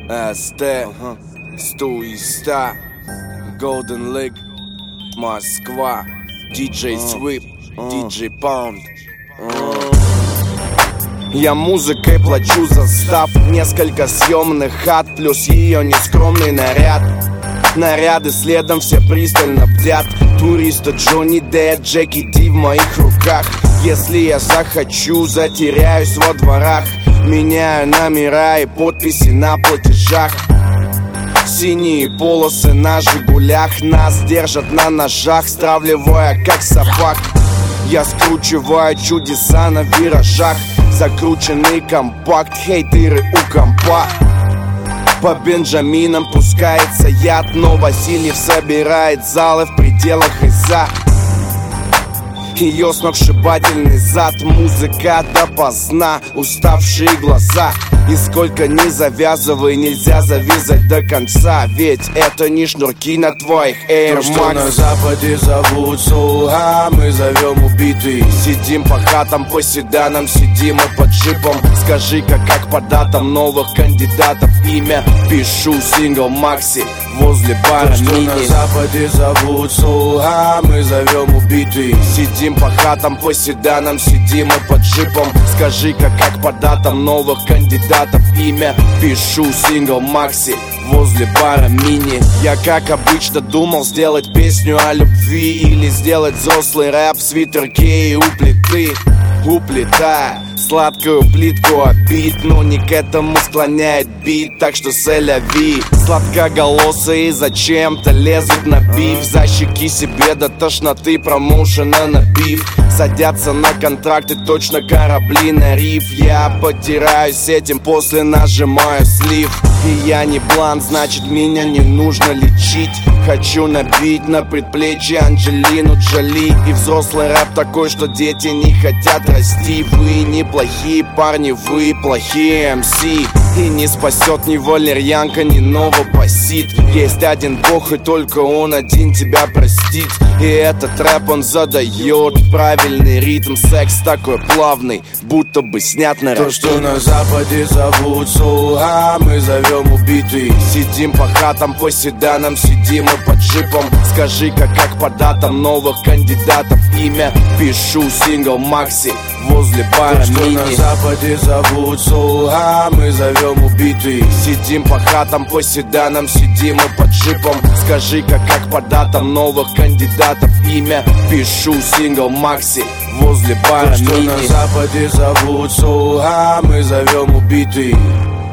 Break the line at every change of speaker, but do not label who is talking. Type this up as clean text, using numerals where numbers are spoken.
СТ, Стуиста, Golden Lake, Москва, DJ Sweep, DJ Pound. Я музыкой плачу за став, несколько съемных хат, плюс ее нескромный наряд. Наряды следом все пристально бдят. Туриста Джонни Д, Джеки Ди в моих руках. Если я захочу, затеряюсь во дворах. Меняю номера и подписи на платежах. Синие полосы на Жигулях. Нас держат на ножах, стравливая как собак. Я скручиваю чудеса на виражах. Закрученный компакт, хейтеры у компа. По Бенджаминам пускается яд, но Васильев собирает залы в пределах ИЗа. Ее сногсшибательный зад, музыка допоздна, уставшие глаза. И сколько ни завязывай, нельзя завязать до конца. Ведь это не шнурки на твоих Air Max.
То, что на западе зовут Соуга, мы зовем убитый.
Сидим по хатам, по седанам, сидим и под джипом. Скажи-ка, как по датам новых кандидатов имя. Пишу сингл Макси возле бара
То, что
Мини.
на западе зовут Соуга, мы зовем убитый.
Сидим по хатам, по седанам, сидим и под джипом. Скажи-ка, как по датам новых кандидатов имя. Пишу сингл Макси возле бара Мини. Я, как обычно, думал сделать песню о любви или сделать взрослый рэп в свитерке и у плиты. Уплетая сладкую плитку обид, но не к этому склоняет бит, так что сэляви. Сладкоголосые зачем-то лезут на биф. Защеки себе до тошноты промоушена на биф. Садятся на контракты, точно корабли на риф. Я потираюсь этим, после нажимаю слив. И я не блант, значит меня не нужно лечить. Хочу набить на предплечье Анджелину Джоли. И взрослый рэп такой, что дети не хотят расти. Вы неплохие парни, вы плохие МС. И не спасет ни валерьянка, ни новопосит. Есть один бог, и только он один тебя простит. И этот рэп, он задает правильный ритм. Секс такой плавный, будто бы снят на
То, что на западе зовут Соуга, мы зовем убитый.
Сидим по хатам, по седанам, сидим и под джипом. Скажи-ка, как по датам новых кандидатов имя. Пишу сингл Макси возле бара
То, что
Мини.
на западе зовут Соуга, мы зовем убитый.
Сидим по хатам, по седанам, сидим и под джипом. Скажи-ка, как по датам новых кандидатов имя. Пишу сингл Макси возле бара
То, что
Мини.
на западе зовут Соуга, мы зовем убитый.